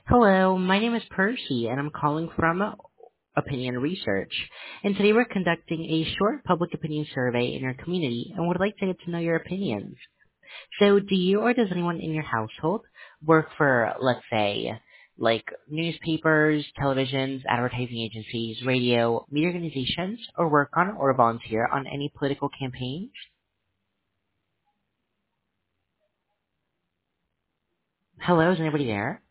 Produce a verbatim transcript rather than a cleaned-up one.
Hello, my name is Percy, and I'm calling from Opinion Research. And today we're conducting a short public opinion survey in your community and would like to get to know your opinions. So do you or does anyone in your household work for, let's say, like newspapers, televisions, advertising agencies, radio, media organizations, or work on or volunteer on any political campaigns? Hello, is anybody there?